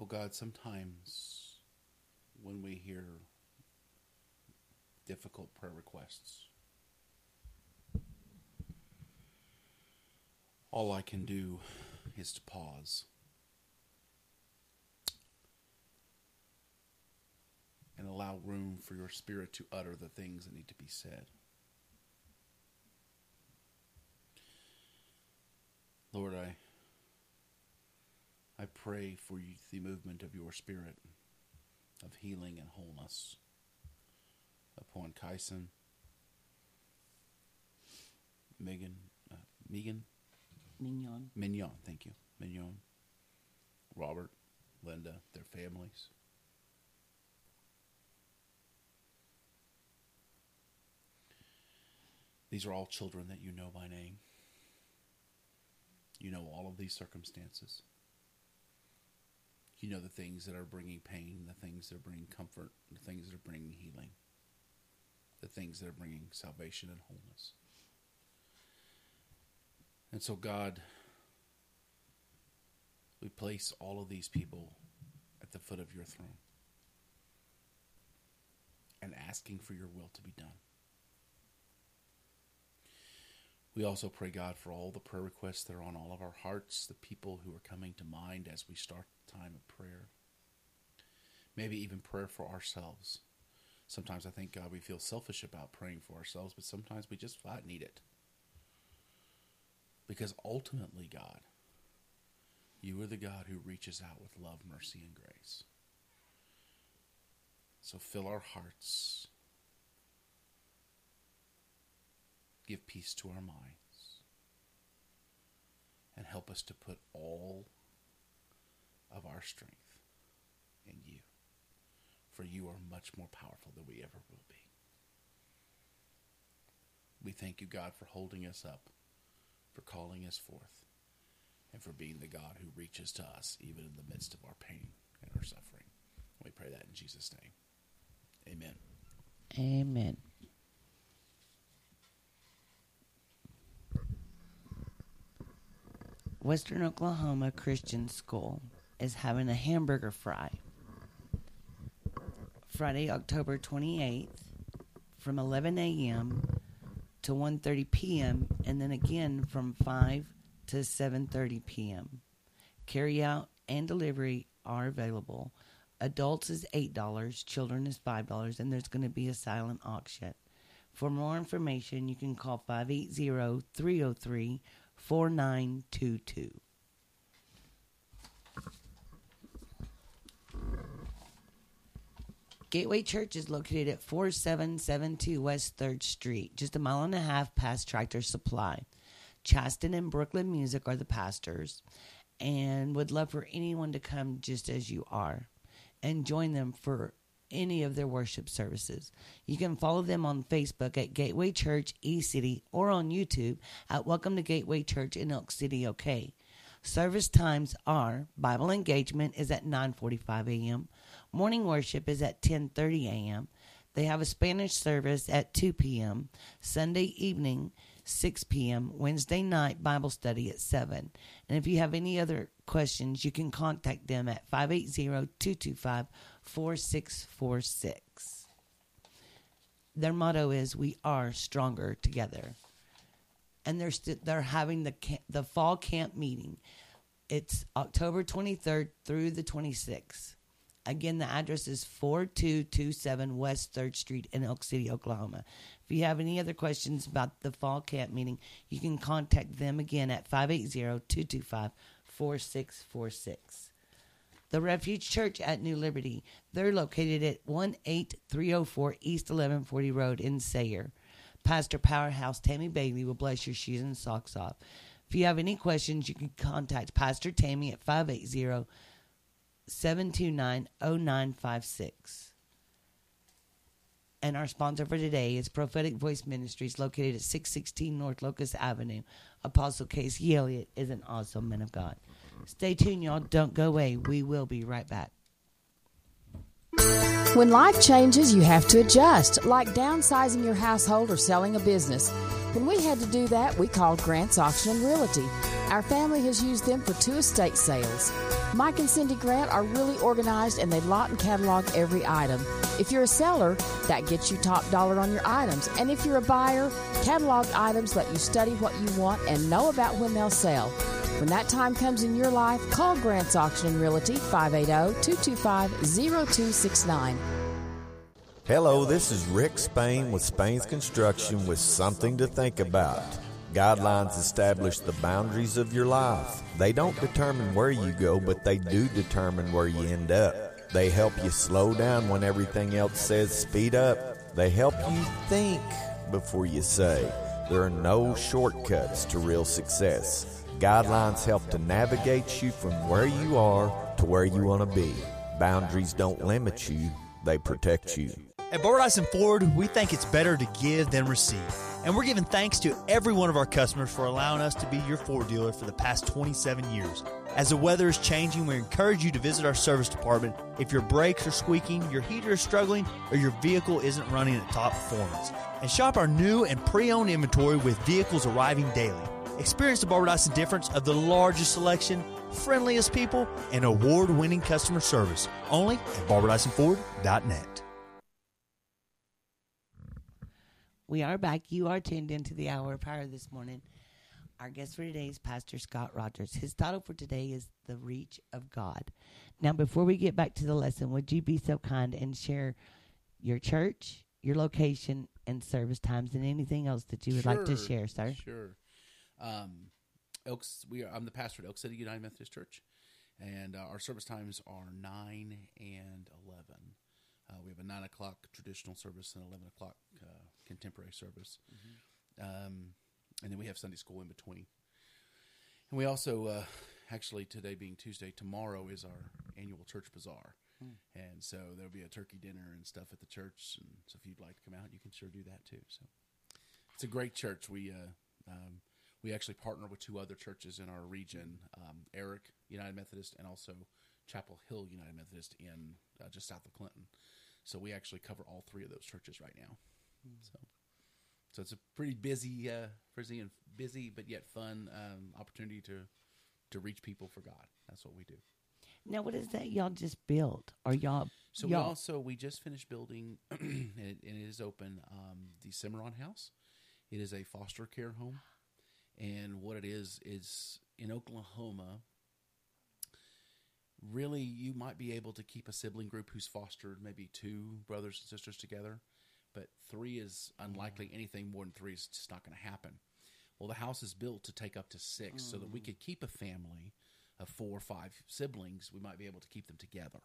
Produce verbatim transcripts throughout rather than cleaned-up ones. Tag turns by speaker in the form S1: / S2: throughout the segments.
S1: God, sometimes when we hear difficult prayer requests, all I can do is to pause and allow room for your Spirit to utter the things that need to be said. Lord, I I pray for you, the movement of your Spirit of healing and wholeness upon Kyson, Megan, uh, Megan,
S2: Mignon,
S1: Mignon, thank you, Mignon, Robert, Linda, their families. These are all children that you know by name. You know all of these circumstances. You know the things that are bringing pain, the things that are bringing comfort, the things that are bringing healing, the things that are bringing salvation and wholeness. And so, God, we place all of these people at the foot of your throne and asking for your will to be done. We also pray, God, for all the prayer requests that are on all of our hearts, the people who are coming to mind as we start the time of prayer. Maybe even prayer for ourselves. Sometimes I think, God, we feel selfish about praying for ourselves, but sometimes we just flat need it. Because ultimately, God, you are the God who reaches out with love, mercy, and grace. So fill our hearts. Give peace to our minds. And help us to put all of our strength in you. For you are much more powerful than we ever will be. We thank you, God, for holding us up, for calling us forth, and for being the God who reaches to us even in the midst of our pain and our suffering. We pray that in Jesus' name. Amen.
S2: Amen. Western Oklahoma Christian School is having a hamburger fry Friday, October twenty-eighth from eleven a.m. to one thirty p.m. and then again from five to seven thirty p.m. Carry out and delivery are available. Adults is eight dollars, children is five dollars, and there's going to be a silent auction. For more information, you can call five eight zero, three zero three, four nine two two. Gateway Church is located at four seven seven two West third Street, just a mile and a half past Tractor Supply. Chaston and Brooklyn Music are the pastors, and would love for anyone to come just as you are and join them for any of their worship services. You can follow them on Facebook at Gateway Church E-City or on YouTube at Welcome to Gateway Church in Elk City, OK. Service times are Bible engagement is at nine forty-five a.m. Morning worship is at ten thirty a.m. They have a Spanish service at two p.m. Sunday evening, six p.m. Wednesday night Bible study at seven. And if you have any other questions, you can contact them at five eight zero, two two five, four six four six. Their motto is, we are stronger together. And they're st- they're having the ca- the fall camp meeting. It's October twenty-third through the twenty-sixth. Again, the address is four two two seven West third Street in Elk City, Oklahoma. If you have any other questions about the fall camp meeting, you can contact them again at five eight zero, two two five, four six four six. The Refuge Church at New Liberty, they're located at one eight three oh four East eleven forty Road in Sayre. Pastor Powerhouse Tammy Bailey will bless your shoes and socks off. If you have any questions, you can contact Pastor Tammy at five eight zero, seven two nine, zero nine five six. And our sponsor for today is Prophetic Voice Ministries, located at six sixteen North Locust Avenue. Apostle Casey Elliott is an awesome man of God. Stay tuned, y'all. Don't go away. We will be right back.
S3: When life changes, you have to adjust, like downsizing your household or selling a business. When we had to do that, we called Grant's Auction and Realty. Our family has used them for two estate sales. Mike and Cindy Grant are really organized, and they lot and catalog every item. If you're a seller, that gets you top dollar on your items. And if you're a buyer, catalog items let you study what you want and know about when they'll sell. When that time comes in your life, call Grant's Auction and Realty, five eight zero, two two five, zero two six nine.
S4: Hello, this is Rick Spain with Spain's Construction with something to think about. Guidelines establish the boundaries of your life. They don't determine where you go, but they do determine where you end up. They help you slow down when everything else says speed up. They help you think before you say. There are no shortcuts to real success. Guidelines help to navigate you from where you are to where you want to be. Boundaries don't limit you, they protect you.
S5: At Barbara Dyson Ford, we think it's better to give than receive. And we're giving thanks to every one of our customers for allowing us to be your Ford dealer for the past twenty-seven years. As the weather is changing, we encourage you to visit our service department if your brakes are squeaking, your heater is struggling, or your vehicle isn't running at top performance. And shop our new and pre-owned inventory with vehicles arriving daily. Experience the Barbara Dyson difference of the largest selection, friendliest people, and award-winning customer service. Only at Barbara Dyson Ford dot net.
S2: We are back. You are tuned into the Hour of Power this morning. Our guest for today is Pastor Scott Rogers. His title for today is The Reach of God. Now, before we get back to the lesson, would you be so kind and share your church, your location, and service times, and anything else that you would
S1: sure,
S2: like to share, sir?
S1: Sure. Um, Elks, we are, I'm the pastor at Elk City United Methodist Church, and uh, our service times are nine and eleven. Uh, we have a nine o'clock traditional service and eleven o'clock uh, contemporary service. Mm-hmm. Um, and then we have Sunday school in between. And we also, uh, actually today being Tuesday, tomorrow is our annual church bazaar. Hmm. And so there'll be a turkey dinner and stuff at the church. And so if you'd like to come out, you can sure do that too. So it's a great church. We, uh, um, we actually partner with two other churches in our region, um, Eric United Methodist and also Chapel Hill United Methodist in uh, just south of Clinton. So we actually cover all three of those churches right now. Mm. So, so it's a pretty busy, uh, busy and busy, but yet fun um, opportunity to to reach people for God. That's what we do.
S2: Now, what is that y'all just built? Or y'all?
S1: So
S2: y'all...
S1: we also we just finished building, and, it, and it is open. Um, the Cimarron House. It is a foster care home, and what it is is in Oklahoma. Really, you might be able to keep a sibling group who's fostered maybe two brothers and sisters together, but three is unlikely. Anything more than three is just not going to happen. Well, the house is built to take up to six, mm. so that we could keep a family of four or five siblings. We might be able to keep them together,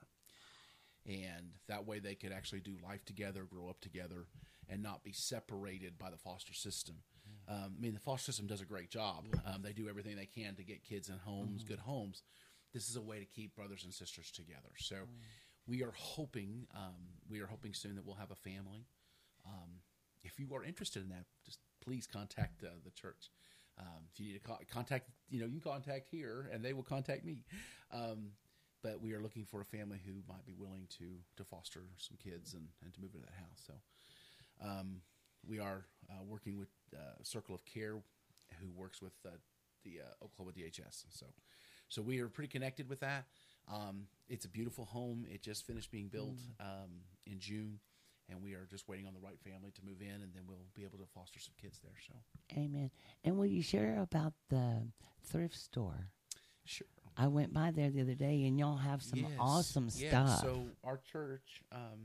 S1: and that way they could actually do life together, grow up together, and not be separated by the foster system. Mm. Um, I mean, the foster system does a great job. Um, they do everything they can to get kids in homes, mm. good homes. This is a way to keep brothers and sisters together. So mm. we are hoping, um, we are hoping soon that we'll have a family. Um, if you are interested in that, just please contact uh, the church. Um, if you need to co- contact, you know, you contact here, and they will contact me. Um, but we are looking for a family who might be willing to to foster some kids and, and to move into that house. So um, we are uh, working with uh, Circle of Care, who works with uh, the uh, Oklahoma D H S. So. So we are pretty connected with that. Um, it's a beautiful home. It just finished being built um, in June, and we are just waiting on the right family to move in, and then we'll be able to foster some kids there. So,
S2: amen. And will you share about the thrift store?
S1: Sure.
S2: I went by there the other day, and y'all have some
S1: yes.
S2: awesome
S1: yeah.
S2: stuff.
S1: So our church um,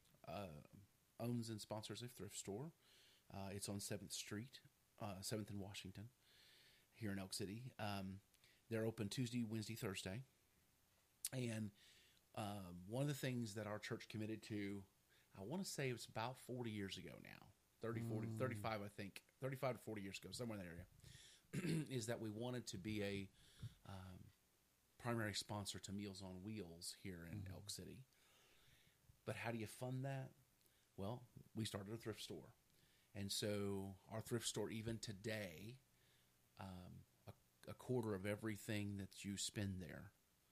S1: uh, owns and sponsors a thrift store. Uh, it's on seventh Street, uh, seventh and Washington, here in Elk City. Um, They're open Tuesday, Wednesday, Thursday. And um, one of the things that our church committed to, I want to say it was about forty years ago now, thirty, forty, mm. thirty-five, I think, thirty-five to forty years ago, somewhere in that area, is that we wanted to be a um, primary sponsor to Meals on Wheels here in mm. Elk City. But how do you fund that? Well, we started a thrift store. And so our thrift store, even today, um, a quarter of everything that you spend there.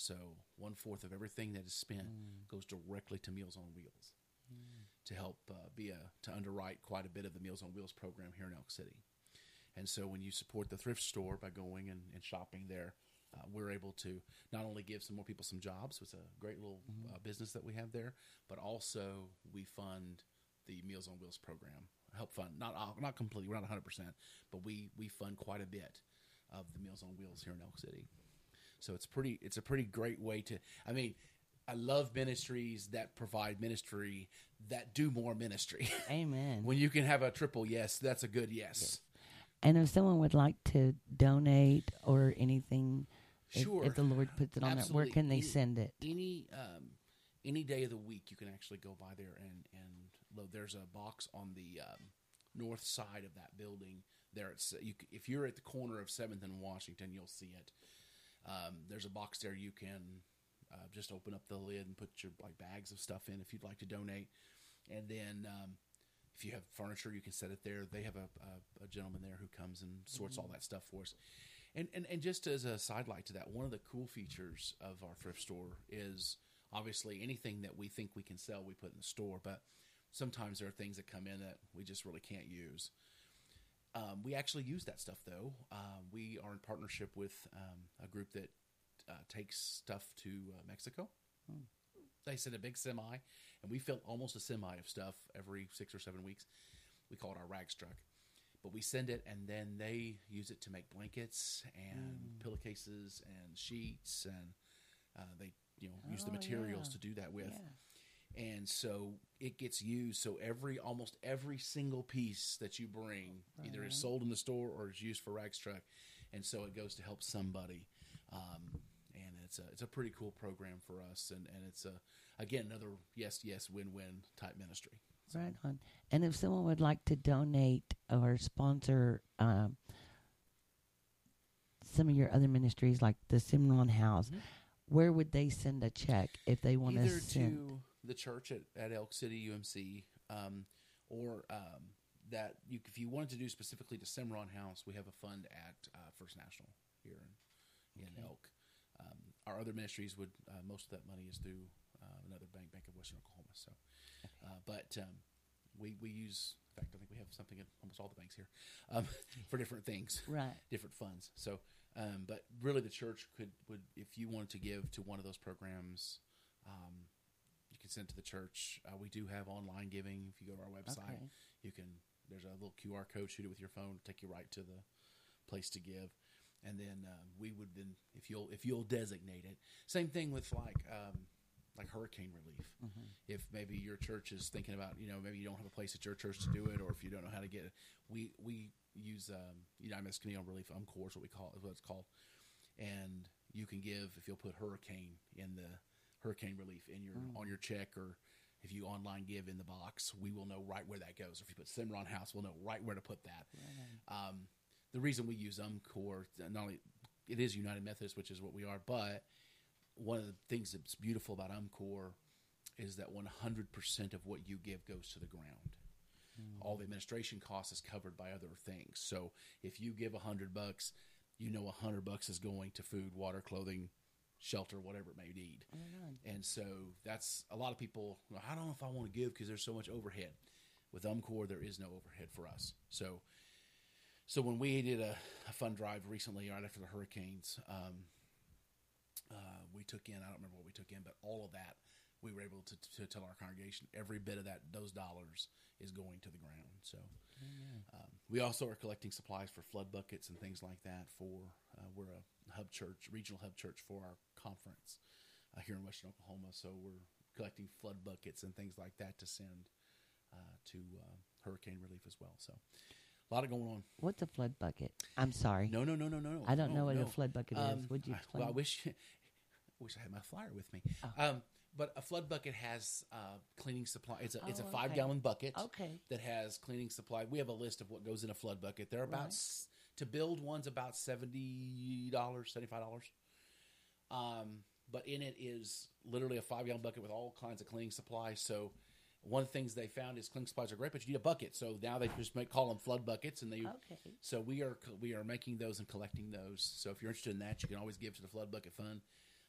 S1: So one fourth of everything that is spent mm. goes directly to Meals on Wheels mm. to help uh, be a to underwrite quite a bit of the Meals on Wheels program here in Elk City. And so when you support the thrift store by going and, and shopping there, uh, we're able to not only give some more people some jobs, it's a great little mm-hmm. uh, business that we have there, but also we fund the Meals on Wheels program. Help fund, not not completely, we're not one hundred percent, but we, we fund quite a bit of the Meals on Wheels here in Elk City. So it's pretty. It's a pretty great way to, I mean, I love ministries that provide ministry that do more ministry.
S2: Amen.
S1: When you can have a triple yes, that's a good yes. yes.
S2: And if someone would like to donate or anything,
S1: sure.
S2: if, if the Lord puts it on it, where can they any, send it?
S1: Any um, any day of the week, you can actually go by there and and load. There's a box on the um, north side of that building. There, it's you. If you're at the corner of seventh and Washington, you'll see it. Um, there's a box there. You can uh, just open up the lid and put your like bags of stuff in if you'd like to donate, and then. Um, If you have furniture, you can set it there. They have a, a, a gentleman there who comes and sorts mm-hmm. all that stuff for us. And, and and just as a sidelight to that, one of the cool features of our thrift store is obviously anything that we think we can sell, we put in the store. But sometimes there are things that come in that we just really can't use. Um, we actually use that stuff, though. Uh, we are in partnership with um, a group that uh, takes stuff to uh, Mexico. Mm. They send a big semi, and we fill almost a semi of stuff every six or seven weeks. We call it our rags truck. But we send it, and then they use it to make blankets and mm. pillowcases and sheets, and uh, they you know use
S2: oh,
S1: the materials
S2: yeah.
S1: to do that with.
S2: Yeah.
S1: And so it gets used. So every almost every single piece that you bring right. either is sold in the store or is used for rags truck, and so it goes to help somebody. Um, And it's a it's a pretty cool program for us, and, and it's a again another yes yes win win type ministry. So.
S2: Right on. And if someone would like to donate or sponsor um, some of your other ministries, like the Cimarron House, mm-hmm. where would they send a check if they want
S1: Either
S2: to send?
S1: to the church at, at Elk City U M C, um, or um, that you if you wanted to do specifically to Cimarron House, we have a fund at uh, First National here in, in okay. Elk. Um, our other ministries would uh, most of that money is through uh, another bank, Bank of Western Oklahoma. So, uh, but um, we we use. In fact, I think we have something at almost all the banks here um, for different things,
S2: right?
S1: Different funds. So, um, but really, the church could would if you wanted to give to one of those programs, um, you can send it to the church. Uh, we do have online giving. If you go to our website, okay. you can. There's a little Q R code. Shoot it with your phone. Take you right to the place to give. And then uh, we would then, if you'll if you'll designate it, same thing with like um, like hurricane relief. Mm-hmm. If maybe your church is thinking about, you know, maybe you don't have a place at your church to do it, or if you don't know how to get it, we we use um, United Methodist Community Relief UMCOR is what we call it, is what it's called, and you can give if you'll put hurricane in the hurricane relief in your mm. on your check, or if you online give in the box, we will know right where that goes. Or if you put Cimarron House, we'll know right where to put that. Right. Um, The reason we use UMCOR, not only it is United Methodist, which is what we are, but one of the things that's beautiful about UMCOR is that one hundred percent of what you give goes to the ground. Mm. All the administration costs is covered by other things. So if you give a hundred bucks, you know a hundred bucks is going to food, water, clothing, shelter, whatever it may need. Mm. And so that's a lot of people. Well, I don't know if I want to give because there's so much overhead. With UMCOR, there is no overhead for us. So. So when we did a, a fund drive recently, right after the hurricanes, um, uh, we took in, I don't remember what we took in, but all of that, we were able to, to tell our congregation every bit of that, those dollars is going to the ground. So um, we also are collecting supplies for flood buckets and things like that for, uh, we're a hub church, regional hub church for our conference uh, here in Western Oklahoma. So we're collecting flood buckets and things like that to send uh, to uh, hurricane relief as well. So. A lot of going on.
S2: What's a flood bucket? I'm sorry.
S1: No, no, no, no, no.
S2: I don't
S1: no,
S2: know what
S1: no.
S2: a flood bucket
S1: um,
S2: is. Would you explain?
S1: Well, I wish, I wish I had my flyer with me. Oh. Um, but a flood bucket has uh, cleaning supply. It's a oh, it's a five okay. gallon bucket.
S2: Okay.
S1: That has cleaning supply. We have a list of what goes in a flood bucket. They're about right. to build one's about seventy dollars, seventy five dollars. Um, but in it is literally a five gallon bucket with all kinds of cleaning supplies. So. One of the things they found is cleaning supplies are great, but you need a bucket. So now they just make, call them flood buckets, and they.
S2: Okay.
S1: So we are we are making those and collecting those. So if you're interested in that, you can always give to the Flood Bucket Fund.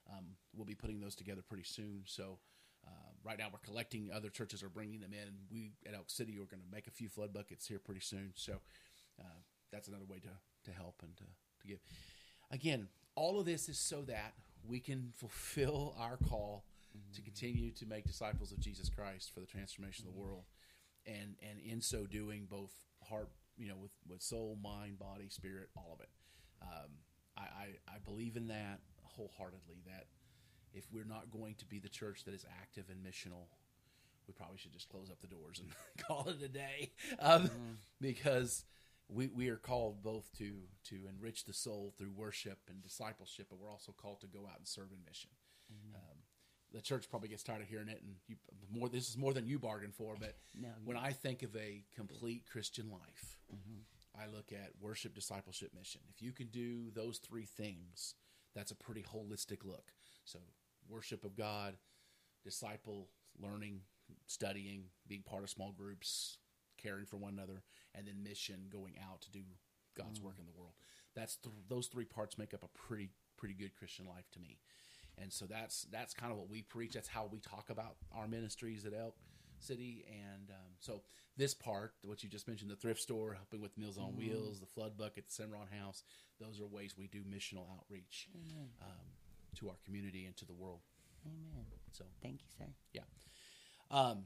S1: Um, we'll be putting those together pretty soon. So uh, right now we're collecting. Other churches are bringing them in. We at Elk City are going to make a few flood buckets here pretty soon. So uh, that's another way to, to help and to, to give. Again, all of this is so that we can fulfill our call mm-hmm. to continue to make disciples of Jesus Christ for the transformation mm-hmm. of the world. And and in so doing, both heart, you know, with, with soul, mind, body, spirit, all of it. Um, I, I, I believe in that wholeheartedly, that if we're not going to be the church that is active and missional, we probably should just close up the doors and call it a day. Um, mm-hmm. Because we, we are called both to, to enrich the soul through worship and discipleship, but we're also called to go out and serve in mission. Mm-hmm. Um, the church probably gets tired of hearing it, and you, more. This is more than you bargained for, but no, when I think of a complete Christian life, mm-hmm. I look at worship, discipleship, mission. If you can do those three things, that's a pretty holistic look. So worship of God, disciple, learning, studying, being part of small groups, caring for one another, and then mission, going out to do God's mm. work in the world. That's th- those three parts make up a pretty pretty good Christian life to me. And so that's that's kind of what we preach. That's how we talk about our ministries at Elk City. And um, so this part, what you just mentioned, the thrift store, helping with Meals on mm. Wheels, the flood bucket, the Cimarron House, those are ways we do missional outreach um, to our community and to the world.
S2: Amen.
S1: So
S2: thank you, sir.
S1: Yeah. Um,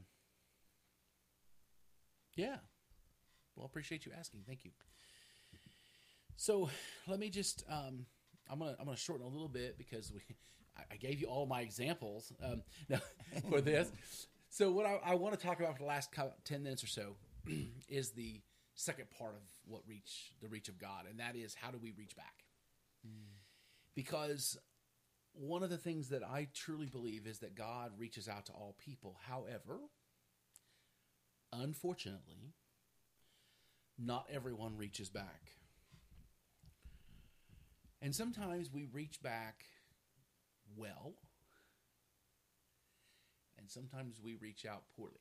S1: yeah. Well, appreciate you asking. Thank you. So let me just, um, I'm gonna I'm gonna shorten a little bit because we, I, I gave you all my examples um, now for this. So what I, I want to talk about for the last ten minutes or so is the second part of what reach the reach of God, and that is, how do we reach back? Mm. Because one of the things that I truly believe is that God reaches out to all people. However, unfortunately, not everyone reaches back. And sometimes we reach back well, and sometimes we reach out poorly.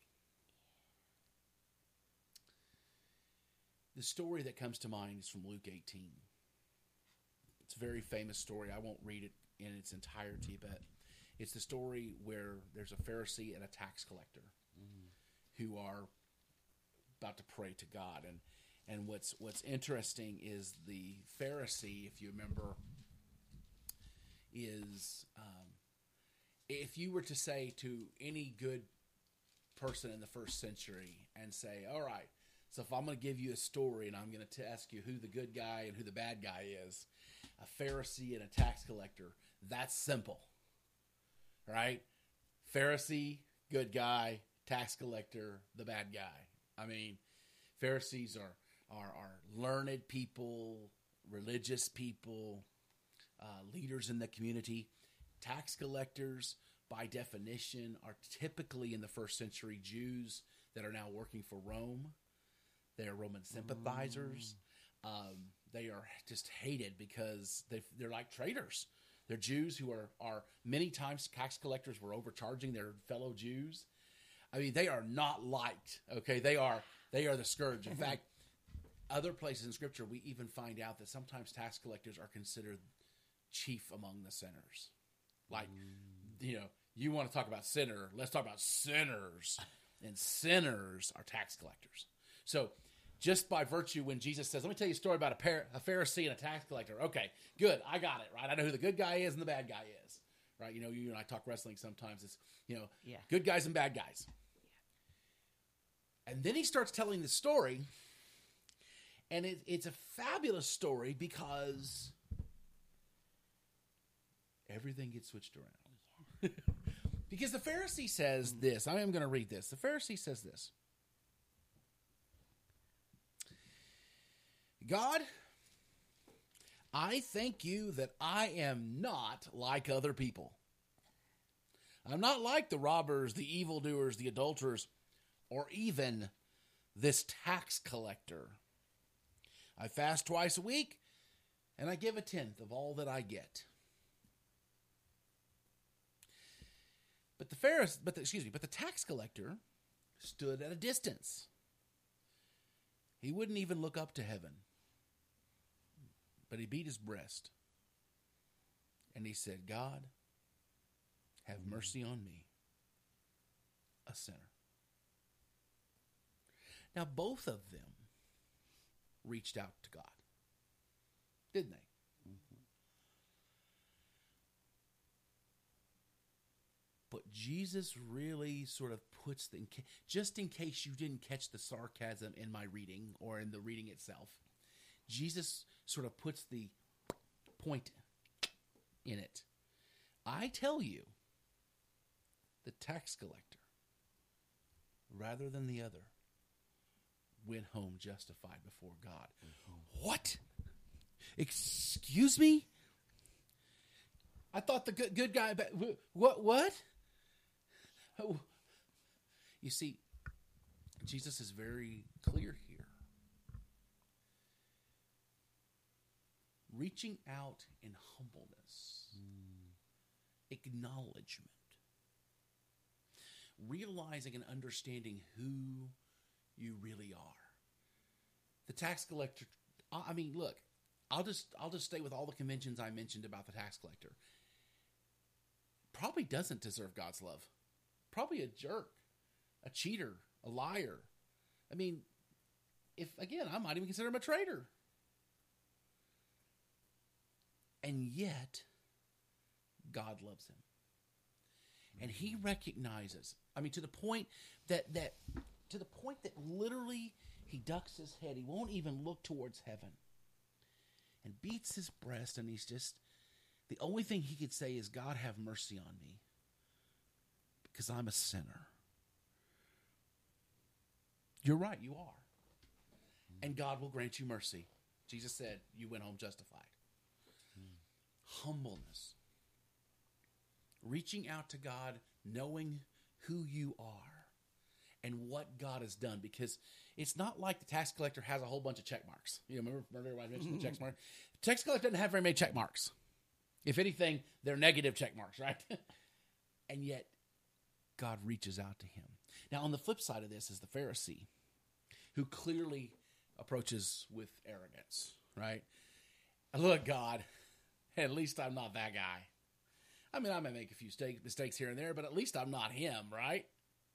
S1: The story that comes to mind is from Luke eighteen. It's a very famous story. I won't read it in its entirety, but it's the story where there's a Pharisee and a tax collector mm-hmm. who are about to pray to God. And and what's what's interesting is the Pharisee, if you remember, is um, if you were to say to any good person in the first century and say, all right, so if I'm going to give you a story and I'm going to ask you who the good guy and who the bad guy is, a Pharisee and a tax collector, that's simple, right? Pharisee, good guy; tax collector, the bad guy. I mean, Pharisees are are, are learned people, religious people, uh, leaders in the community. Tax collectors, by definition, are typically in the first century Jews that are now working for Rome. They are Roman sympathizers. Mm. Um, they are just hated because they they're like traitors. They're Jews who are, are many times tax collectors were overcharging their fellow Jews. I mean, they are not liked. Okay, they are they are the scourge. In fact, other places in Scripture, we even find out that sometimes tax collectors are considered chief among the sinners. Like, mm. you know, you want to talk about sinner, let's talk about sinners. And sinners are tax collectors. So just by virtue, when Jesus says, let me tell you a story about a, par- a Pharisee and a tax collector. Okay, good. I got it, right? I know who the good guy is and the bad guy is, right? You know, you and I talk wrestling sometimes. It's, you know,
S2: yeah.
S1: good guys and bad guys. Yeah. And then he starts telling the story, and it, it's a fabulous story because everything gets switched around. Yeah. Because the Pharisee says this. I am going to read this. The Pharisee says this. God, I thank you that I am not like other people. I'm not like the robbers, the evildoers, the adulterers, or even this tax collector. I fast twice a week, and I give a tenth of all that I get. But the Pharisee, but the, excuse me, but the tax collector stood at a distance. He wouldn't even look up to heaven, but he beat his breast, and he said, God, have mercy on me, a sinner. Now, both of them reached out to God, didn't they? Mm-hmm. But Jesus really sort of puts the, just in case you didn't catch the sarcasm in my reading or in the reading itself, Jesus sort of puts the point in it. I tell you, the tax collector, rather than the other, went home justified before God. Mm-hmm. What? Excuse me? I thought the good good guy. What? What? You see, Jesus is very clear here. Reaching out in humbleness, mm. acknowledgement, realizing and understanding who you really are. The tax collector, I mean, look, I'll just I'll just stay with all the conventions I mentioned about the tax collector. Probably doesn't deserve God's love. Probably a jerk, a cheater, a liar. I mean, if again, I might even consider him a traitor. And yet, God loves him. And he recognizes, I mean, to the point that, that to the point that literally he ducks his head. He won't even look towards heaven. And beats his breast, and he's just, the only thing he could say is, God, have mercy on me, because I'm a sinner. You're right, you are. And God will grant you mercy. Jesus said, you went home justified. Mm. Humbleness. Reaching out to God, knowing who you are and what God has done. Because it's not like the tax collector has a whole bunch of check marks. You know, remember, remember I mentioned the check mark? The tax collector doesn't have very many check marks. If anything, they're negative check marks, right? And yet, God reaches out to him. Now, on the flip side of this is the Pharisee, who clearly approaches with arrogance, right? Look, God, at least I'm not that guy. I mean, I may make a few mistakes here and there, but at least I'm not him, right?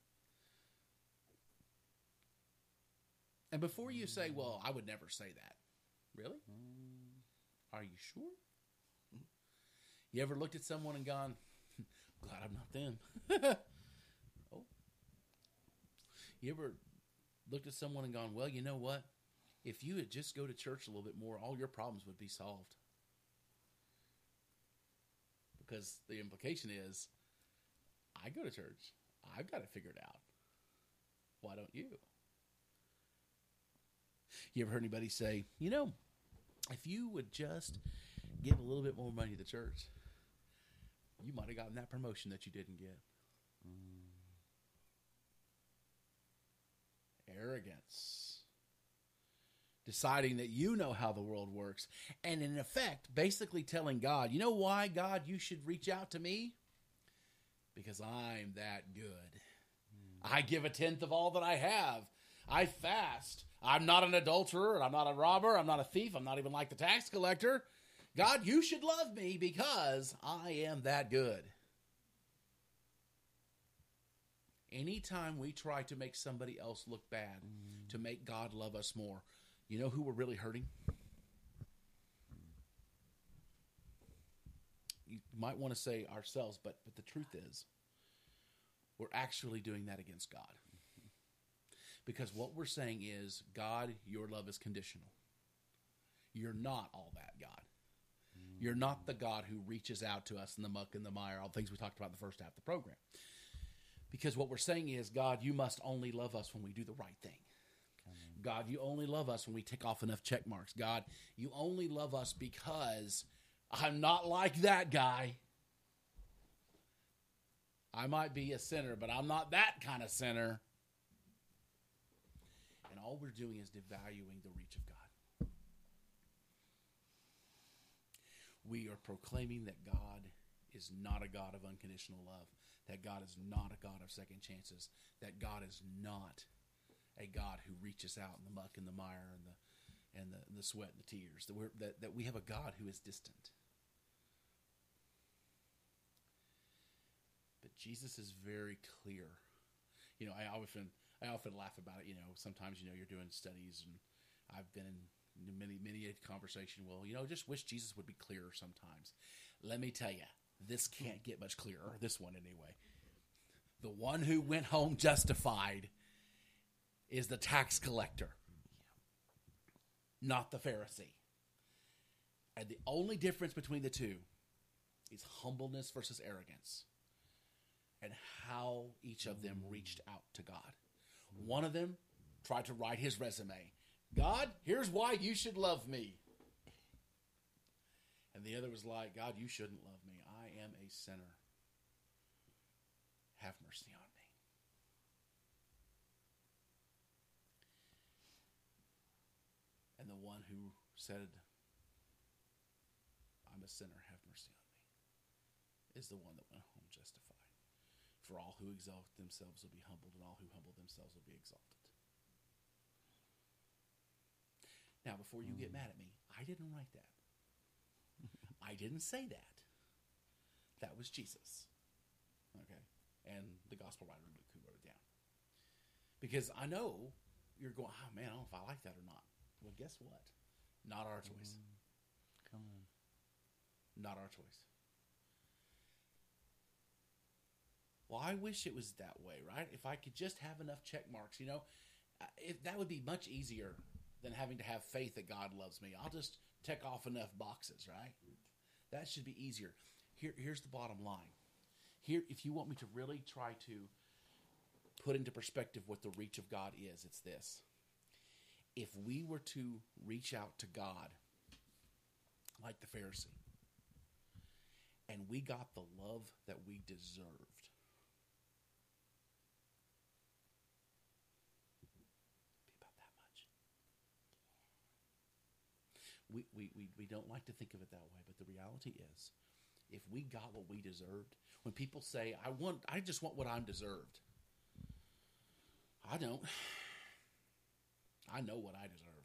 S1: And before you say, well, I would never say that. Really? Are you sure? You ever looked at someone and gone, glad I'm not them? Oh. You ever looked at someone and gone, well, you know what? If you would just go to church a little bit more, all your problems would be solved. Because the implication is, I go to church. I've got it figured out. Why don't you? You ever heard anybody say, you know, if you would just give a little bit more money to the church, you might have gotten that promotion that you didn't get. Mm. Arrogance. Deciding that you know how the world works. And in effect, basically telling God, you know why, God, you should reach out to me? Because I'm that good. Mm. I give a tenth of all that I have. I fast. I'm not an adulterer. I'm not a robber. I'm not a thief. I'm not even like the tax collector. God, you should love me because I am that good. Anytime we try to make somebody else look bad, mm. to make God love us more, you know who we're really hurting? You might want to say ourselves, but, but the truth is, we're actually doing that against God. Because what we're saying is, God, your love is conditional. You're not all that, God. You're not the God who reaches out to us in the muck and the mire, all the things we talked about in the first half of the program. Because what we're saying is, God, you must only love us when we do the right thing. God, you only love us when we tick off enough check marks. God, you only love us because I'm not like that guy. I might be a sinner, but I'm not that kind of sinner. And all we're doing is devaluing the reach of God. We are proclaiming that God is not a God of unconditional love, that God is not a God of second chances, that God is not a God who reaches out in the muck and the mire and the and the, and the sweat and the tears, that, we're, that, that we have a God who is distant. Jesus is very clear. You know, I often I often laugh about it. You know, sometimes, you know, you're doing studies, and I've been in many, many a conversation. Well, you know, just wish Jesus would be clearer sometimes. Let me tell you, this can't get much clearer, this one anyway. The one who went home justified is the tax collector, not the Pharisee. And the only difference between the two is humbleness versus arrogance, and how each of them reached out to God. One of them tried to write his resume. God, here's why you should love me. And the other was like, God, you shouldn't love me. I am a sinner. Have mercy on me. And the one who said, I'm a sinner, have mercy on me, is the one that went home justified. For all who exalt themselves will be humbled, and all who humble themselves will be exalted. Now, before you get mad at me, I didn't write that. I didn't say that. That was Jesus. Okay? And the gospel writer Luke who wrote it down. Because I know you're going, oh man, I don't know if I like that or not. Well, guess what? Not our choice.
S2: Mm, come on.
S1: Not our choice. Well, I wish it was that way, right? If I could just have enough check marks, you know, if that would be much easier than having to have faith that God loves me. I'll just tick off enough boxes, right? That should be easier. Here, here's the bottom line. Here, if you want me to really try to put into perspective what the reach of God is, it's this. If we were to reach out to God like the Pharisee, and we got the love that we deserved, We, we, we, we don't like to think of it that way, but the reality is, if we got what we deserved, when people say, I want, I just want what I'm deserved, I don't. I know what I deserve.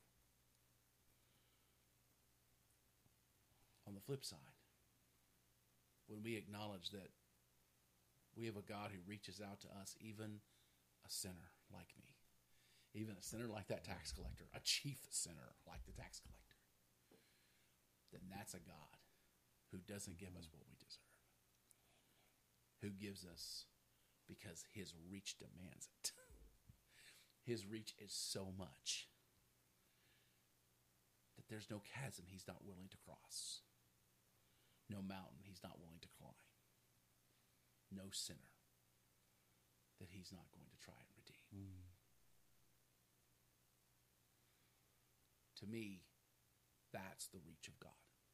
S1: On the flip side, when we acknowledge that we have a God who reaches out to us, even a sinner like me, even a sinner like that tax collector, a chief sinner like the tax collector, then that's a God who doesn't give us what we deserve. Who gives us because his reach demands it. His reach is so much that there's no chasm he's not willing to cross. No mountain he's not willing to climb. No sinner that he's not going to try and redeem. Mm. To me, that's the reach of God.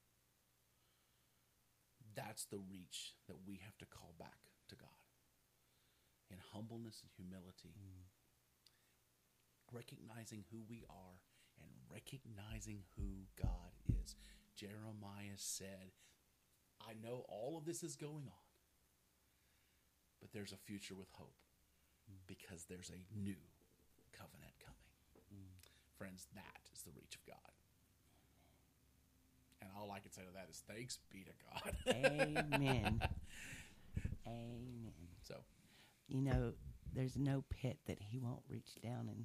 S1: That's the reach that we have to call back to God. In humbleness and humility. Mm. Recognizing who we are and recognizing who God is. Jeremiah said, I know all of this is going on, but there's a future with hope because there's a new covenant coming. Mm. Friends, that is the reach of God. And all I can say to that is thanks be to God.
S2: Amen. Amen.
S1: So,
S2: you know, there's no pit that he won't reach down and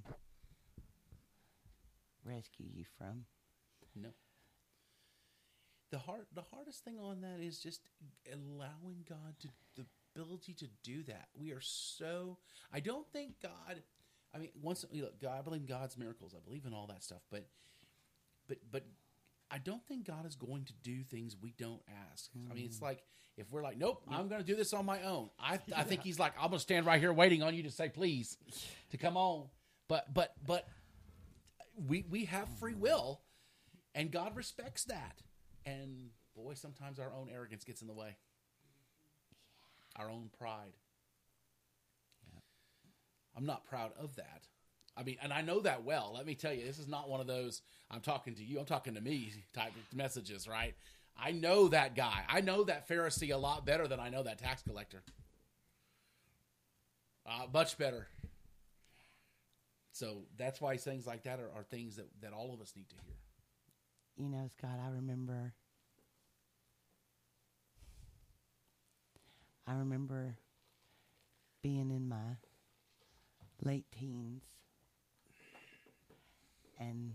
S2: rescue you from.
S1: No. The hard, the hardest thing on that is just allowing God to, the ability to do that. We are so, I don't think God, I mean, once, look, God, I believe in God's miracles. I believe in all that stuff, but, but, but, I don't think God is going to do things we don't ask. Mm. I mean, it's like, if we're like, nope, I'm going to do this on my own. I I think he's like, I'm going to stand right here waiting on you to say please, to come on. But but but we we have free will, and God respects that. And boy, sometimes our own arrogance gets in the way. Our own pride. Yeah. I'm not proud of that. I mean, and I know that well. Let me tell you, this is not one of those, I'm talking to you, I'm talking to me type of messages, right? I know that guy. I know that Pharisee a lot better than I know that tax collector. Uh, much better. So that's why things like that are, are things that, that all of us need to hear.
S2: You know, Scott, I remember, I remember being in my late teens and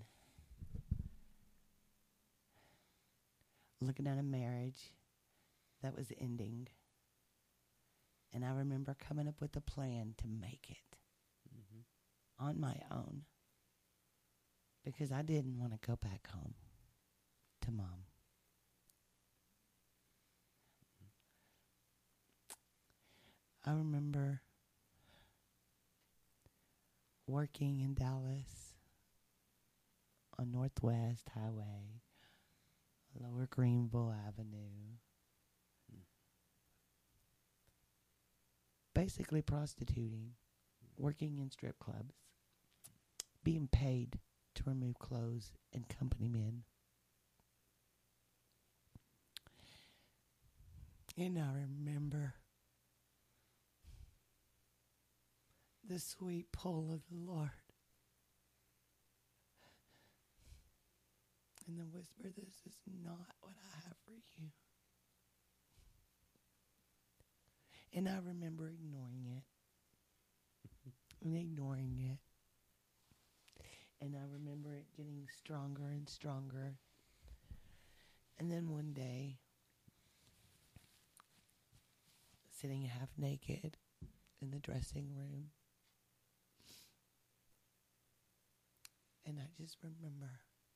S2: looking at a marriage that was ending. And I remember coming up with a plan to make it mm-hmm. on my own because I didn't want to go back home to Mom. I remember working in Dallas on Northwest Highway, Lower Greenville Avenue. Mm. Basically prostituting, working in strip clubs, being paid to remove clothes and company men. And I remember the sweet pull of the Lord and the whisper, this is not what I have for you. And I remember ignoring it and ignoring it. And I remember it getting stronger and stronger. And then one day, sitting half naked in the dressing room, and I just remember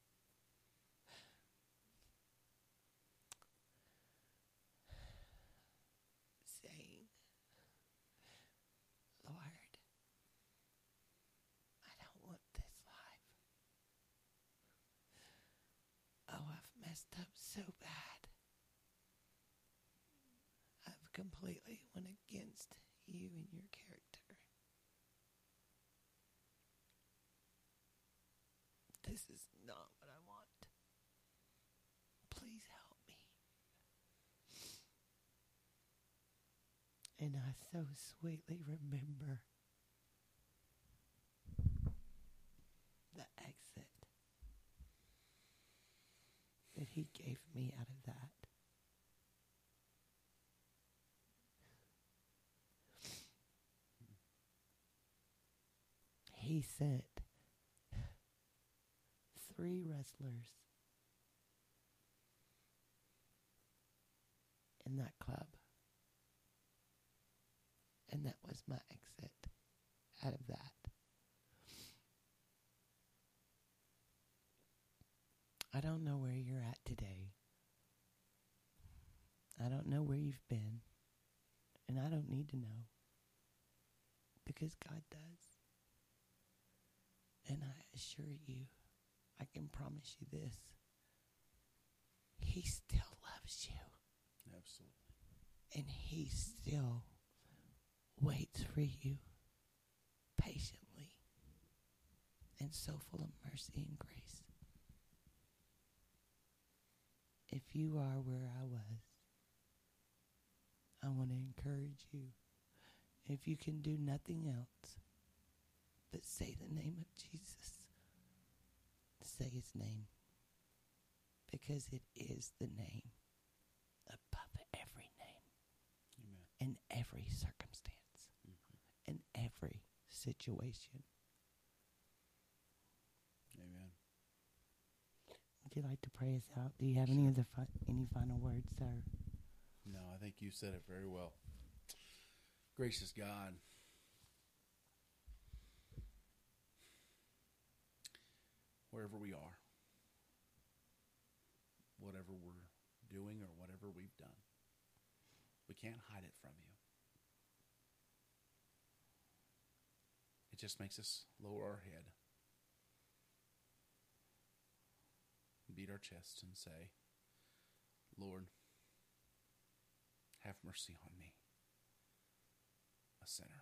S2: saying, Lord, I don't want this life. Oh, I've messed up so bad. I've completely went against you and your character. This is not what I want. Please help me. And I so sweetly remember the exit that he gave me out of that. He sent three wrestlers in that club. And that was my exit out of that. I don't know where you're at today. I don't know where you've been. And I don't need to know. Because God does. And I assure you, I can promise you this. He still loves you.
S1: Absolutely.
S2: And he still waits for you patiently and so full of mercy and grace. If you are where I was, I want to encourage you. If you can do nothing else but say the name of Jesus, say his name, because it is the name above every name.
S1: Amen.
S2: In every circumstance, mm-hmm. in every situation.
S1: Amen.
S2: Would you like to pray us out? Do you have any other fi- any final words, sir?
S1: No, I think you said it very well. Gracious God, wherever we are, whatever we're doing or whatever we've done, we can't hide it from you. It just makes us lower our head, beat our chests and say, Lord, have mercy on me, a sinner.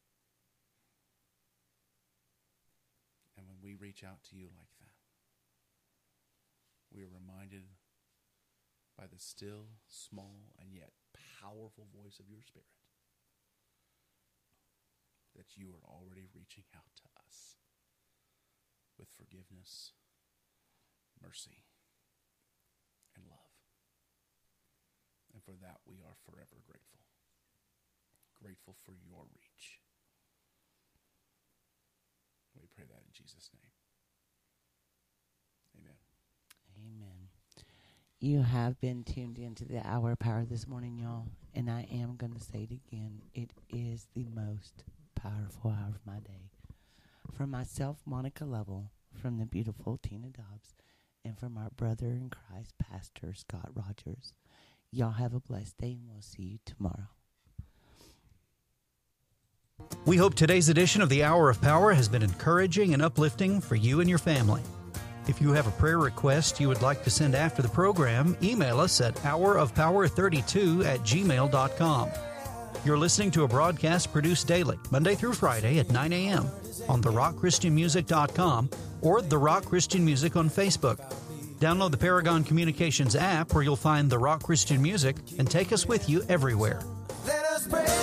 S1: And when we reach out to you like that, we are reminded by the still, small, and yet powerful voice of your Spirit that you are already reaching out to us with forgiveness, mercy, and love. And for that, we are forever grateful. grateful for your reach. We pray that in Jesus' name. Amen.
S2: Amen. You have been tuned into the Hour of Power this morning, y'all. And I am going to say it again. It is the most powerful hour of my day. From myself, Monica Lovell, from the beautiful Tina Dobbs, and from our brother in Christ, Pastor Scott Rogers. Y'all have a blessed day, and we'll see you tomorrow.
S6: We hope today's edition of the Hour of Power has been encouraging and uplifting for you and your family. If you have a prayer request you would like to send after the program, email us at hour of power thirty-two at gmail dot com. You're listening to a broadcast produced daily, Monday through Friday at nine a.m. on the rock christian music dot com or The Rock Christian Music on Facebook. Download the Paragon Communications app where you'll find The Rock Christian Music and take us with you everywhere.
S7: Let us pray.